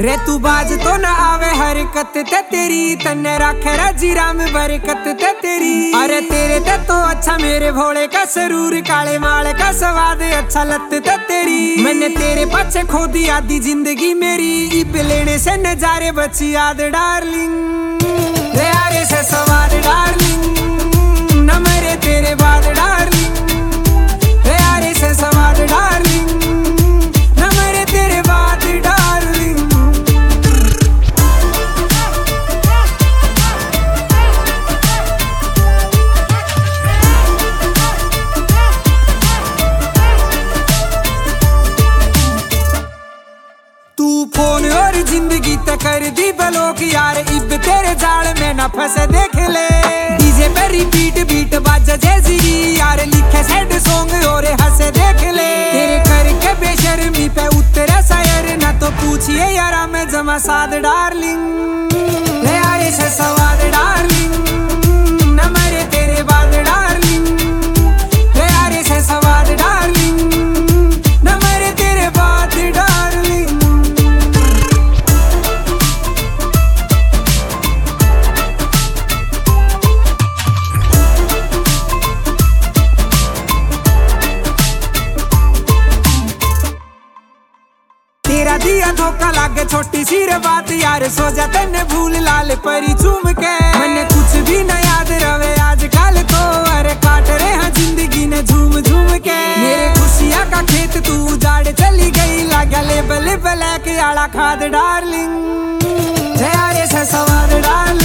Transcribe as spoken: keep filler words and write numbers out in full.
रे तू बाज तो न आवे हरकत ते तेरी, तन्ने रखे रजीरा में बरकत ते तेरी। अरे तेरे ते तो अच्छा मेरे भोले का सरूर, काले माल का स्वाद अच्छा लत ते तेरी। मैंने तेरे पाछे खो दी आधी जिंदगी मेरी, इब लेने से नजारे बची याद डार्लिंग। रे यारे से स्वाद डार्लिंग, न मेरे तेरे बाद डार्लिंग। रे यारे से स्वाद डार्लिंग, न मेरे तेरे बाद डार्लिंग। तू फोन और जिंदगी तक कर दी ब्लॉक यार, इब तेरे जाल में न फंसे देख ले। डीजे पे रिपीट बीट बाजा जैसी यार, लिखे सैड सॉन्ग और हंसे देख ले। तेरे करके बेशर्मी पे उतरे शायर, ना तो पूछिए यारा मैं जमा साद डार्लिंग। ले यारे से सवाद डार्लिंग, न मेरे तेरे बाद डार्लिंग। ले यारे से सवाद डार्लिंग, न मेरे तेरे बाद डार्लिंग। तेरा दिया धोखा लागे छोटी सी रे बात यार, सो जा तेने भूल लाल परी चूम के। मैंने कुछ भी न याद रवे आजकल तो, अरे काट रहे हैं जिंदगी ने झूम झूम के। मेरे खुशियां का खेत तू उजाड़ चली गई, लगा लेबल ब्लैक आला खाद डार्लिंग। यारे से सवाद डार्लिंग।